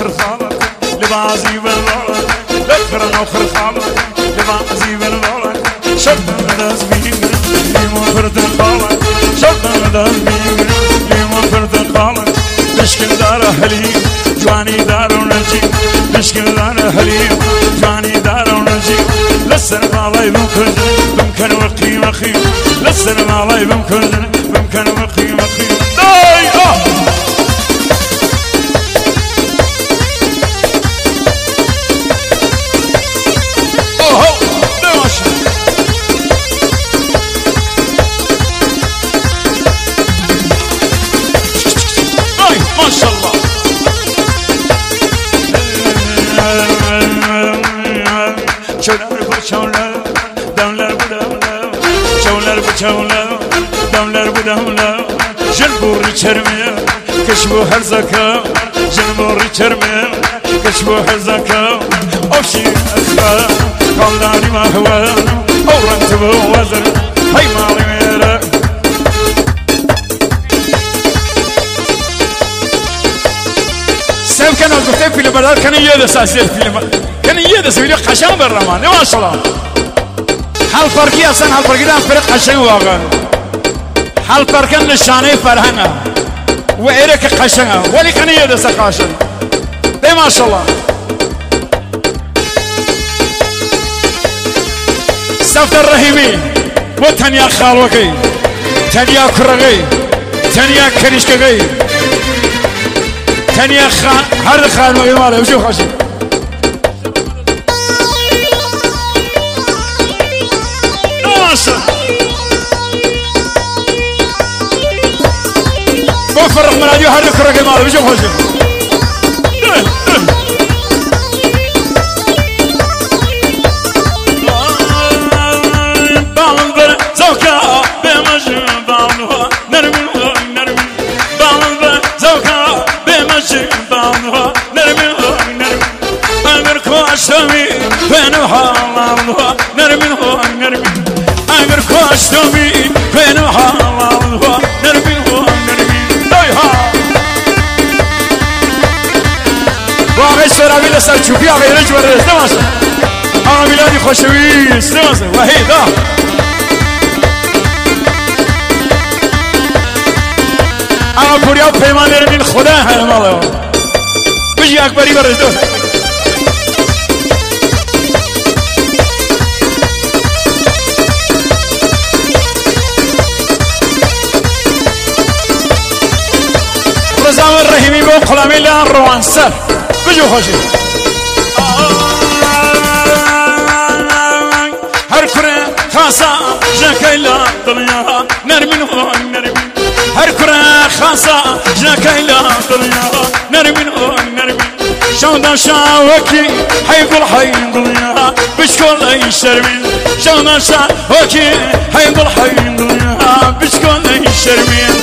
خرخالك لبازي بالولك لخرنا وخرخالك لبازي بالولك شرطنا داز بينا ليمون فرد خالك شرطنا داز بينا ليمون فرد خالك مشكل دار حليم جواني دار ونجيب مشكل دار حليم جواني دار ونجيب لسن مالي بمكن وقي وقي لسن مالي بمكن وقي وقي داي ما شاء الله شولر دملر بدملر شولر بشولر دملر بدملر جنبوري چرمه کشبو هر زکا جنبوري چرمه کشبو هر زکا اوشی اخا قلدانی ما هوا اورنت بو وزر هی مالی میره سب كانوا قلتين في البلد كان يدرس أسير فيلم كان يدرس ويلي قشان بالرمان ما شاء الله حال فرقي أصلا حال فرقي ده فرق قشان واقع حال فرق النشانة فرهنا وإيرك قشان ولي كان يدرس قشان ده ما شاء الله سفت الرحيمي وتنيا خالوكي تنيا كرغي تنيا كريشكي تانية هر خان ويماله وشو خشي ناصر بفرق من اليو هر كرة ويماله وشو خشي بالبر زوكا بمجن بالها نرمي بالبر زوكا بانها نرمي أمر كواشتمي بينها الله نرمي أمر كواشتمي بينها الله نرمي دايها واقعي سرابي لسر شوفي أغي رجوة رزدماسة أغا ميلادي خوشوي سدماسة وحيد أغا بوريا وبيمان نرمين خدا هاي ماله بيجي أكبري برزدو رزام الرحيمي بو قلامي لان روان سر بيجو خوشي هر كره خاصة جاكيلا دنيا نرمين هر كره خاصة جاكيلا دنيا نرمين شونا شاوكي حيقول حين دنيا بشكل اي شرمين شونا شاوكي حيقول حين دنيا بشكل اي شرمين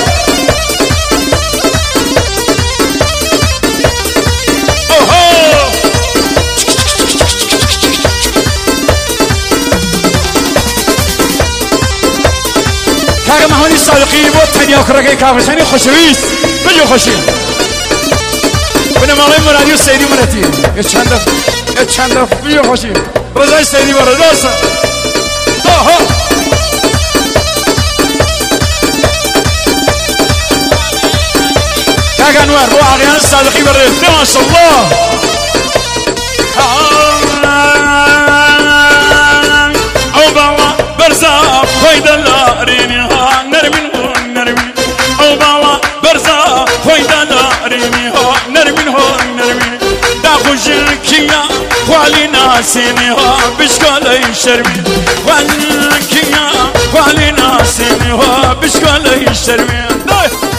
كاغا مهوني صادقي بو تانيا وكرقي كافشاني خوشويس بجو خوشي بنا مالي مراديو سيدي مراتي اتشاندف بجو خوشي رزاي سيدي مرادوسا كاغا انوار بو اغيان صادقي بريد ما شاء الله او باوا برزا خويدا لاريني نرمين او باوا برزا خويدا لاريني نرمين داخل جنكيا خوالي ناسيني بشكالي شرمي والكيا خوالي ناسيني بشكالي شرمي